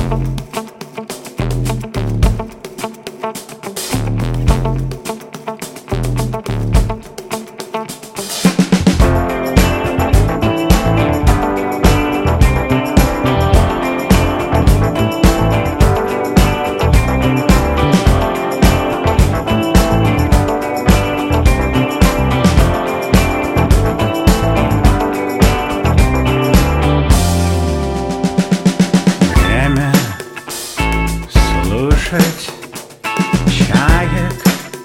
Слушать чаек,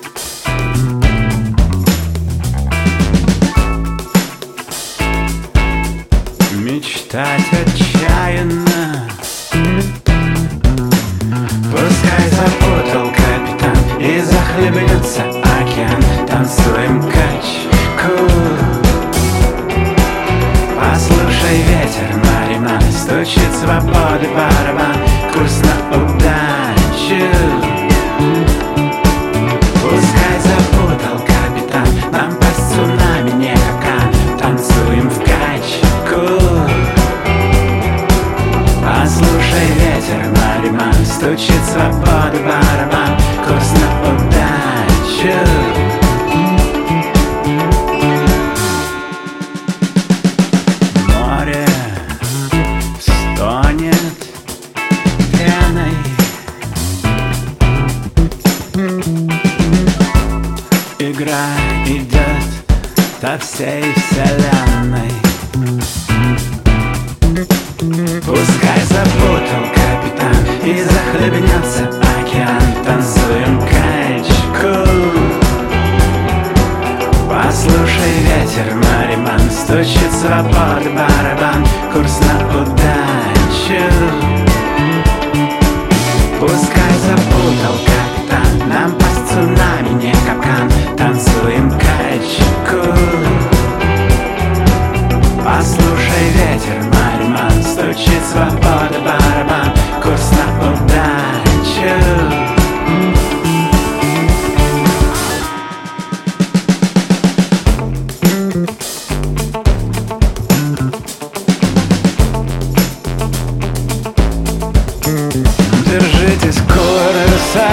мечтать отчаянно. Пускай запутал капитан и захлебнется океан. Танцуем качку. Послушай ветер, Мариман, стучит свободы барабан. Курс на удачу. Пускай запутал капитан, нам по цунами не капкан. Танцуем в качку. Послушай ветер, Мариман, стучит свободы барабан. Курс на удачу. Игра идет по всей вселенной. Пускай запутал капитан и захлебнется океан. Танцуем качку. Послушай ветер, Мариман, стучит свободы барабан. Курс на удачу. Пускай запутал капитан, нам по цунами не капкан. Танцуем качку. Послушай ветер, Мариман, стучит свобода барабан. Курс на удачу. Держитесь курса.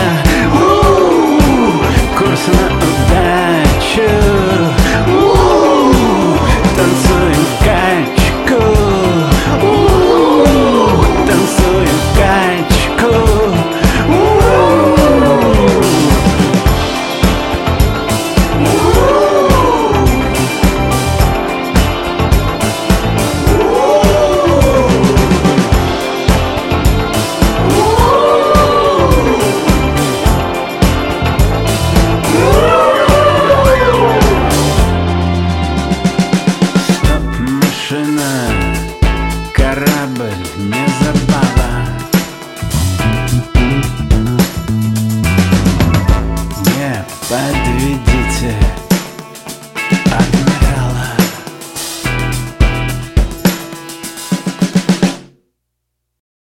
Курс на удачу. Танцуем качку. Танцуем качку. Корабль не забава.